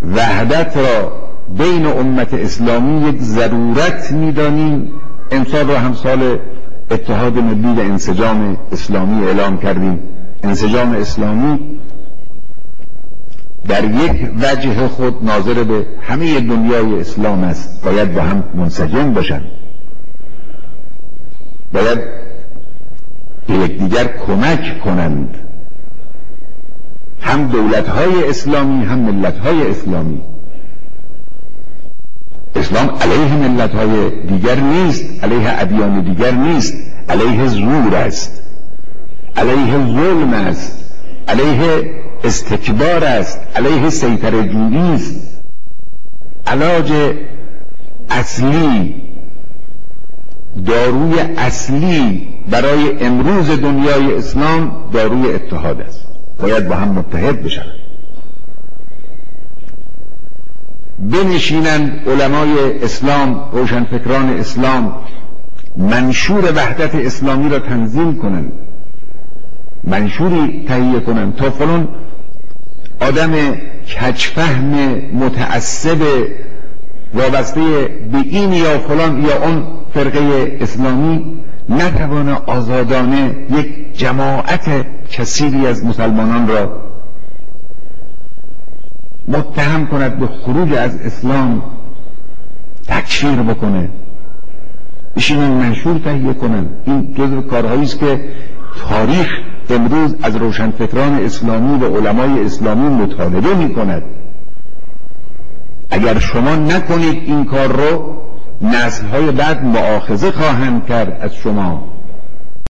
وحدت را بین امت اسلامی یک ضرورت می‌دانیم، امسال را هم سال اتحاد ملی و انسجام اسلامی اعلام کردیم. انسجام اسلامی در یک وجه خود ناظر به همه دنیای اسلام است، باید با هم منسجم باشند، باید به یکدیگر کمک کنند، هم دولت‌های اسلامی هم ملت‌های اسلامی. اسلام علیه ملت‌های دیگر نیست، علیه ادیان دیگر نیست، علیه زور است، علیه ظلم است، علیه استکبار است، علیه سیطره جویی است. علاج اصلی، داروی اصلی برای امروز دنیای اسلام داروی اتحاد است. باید با هم متحد بشن، بنشینند علمای اسلام، روشنفکران اسلام، منشور وحدت اسلامی را تنظیم کنند، منشوری تهیه کنند تا فلان آدم کجفهم متعصب وابسته به این یا فلان یا اون فرقه اسلامی نتوانه آزادانه یک جماعت کثیری از مسلمانان را متهم کند به خروج از اسلام، تکفیر بکنه. بشینن منشور تهیه کنن. این جزو کارهایی است که تاریخ امروز از روشنفکران اسلامی و علمای اسلامی مطالبه می کند. اگر شما نکنید این کار رو، نسل‌های بعد مؤاخذه خواهند کرد از شما.